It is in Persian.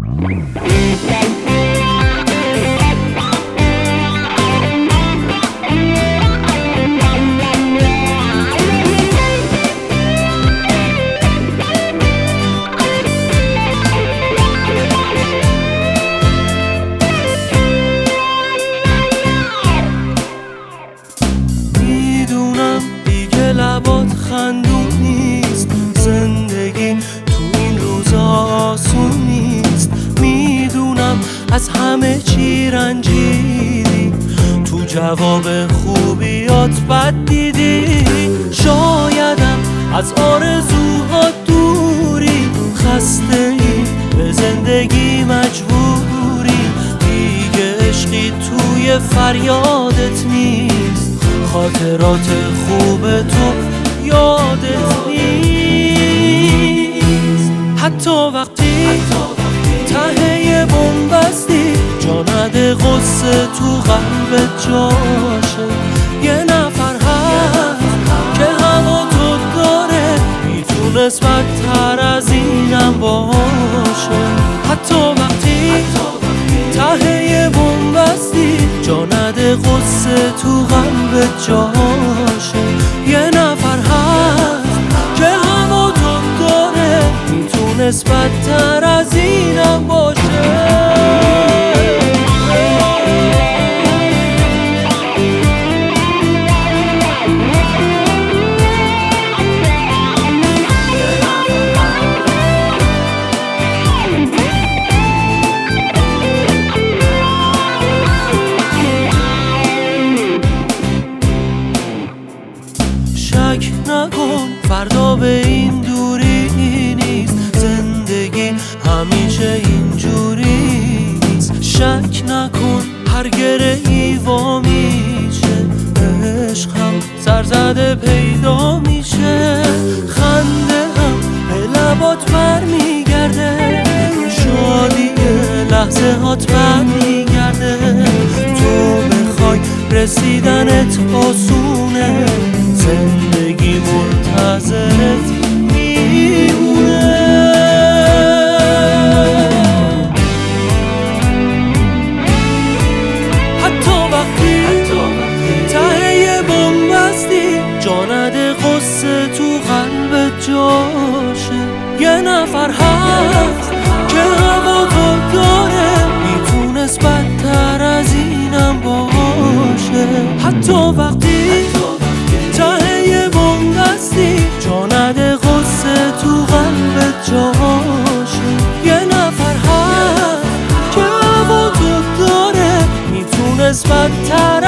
میدونم دیگه لبات خندون نیست، زندگی تو این روزا آسون نیست. میدونم از همه چی رنجیدی، تو جواب خوبیات بد دیدی. شایدم از آرزوها دوری، خسته ای به زندگی مجبوری. دیگه عشقی توی فریادت نیست، خاطرات خوب تو یادت نیست. حتی وقتی ته بنبستی، جا نده غصه تو قلبت جاشه. یه نفر هست که هوا تو داره، میتونست بدتر از اینم باشه. حتی وقتی ته بنبستی، جا نده غصه تو قلبت جاشه. یه نفر هست که هوا تو داره، میتونست بدتر از اینم باشه. شک نکن فردا به این دوری نیست، زندگی همیشه اینجوری نیست. شک نکن هر گرهی وا میشه، عشق هم سرزده پیدا میشه. خنده هم به لبات برمیگرده، شادی لحظه هات برمیگرده. تو بخوای رسیدنت آسونه، زندگی منتظرت میمونه. حتی وقتی ته بنبستی، جا نده غصه تو قلبت جاشه. یه نفر هست که هوا تو داره، میتونست بدتر از اینم باشه. حتی وقتی ته بنبستی، جا نده غصه تو قلبت جاشه. یه نفر هست که هوا تو داره، میتونست بدتر